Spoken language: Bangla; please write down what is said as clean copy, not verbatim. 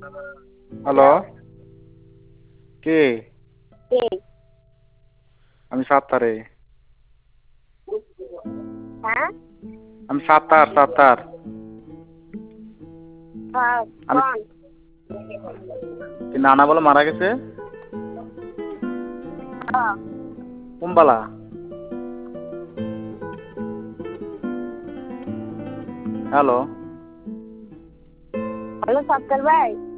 হ্যালো, কে? কে? আমি সাত্তারে। হ্যাঁ? আমি সাত্তার। আমি কোন? কি নানা বলে মারা গেছে? হ্যাঁ। কুম্বালা। হ্যালো। হ্যালো সত্তর ভাই।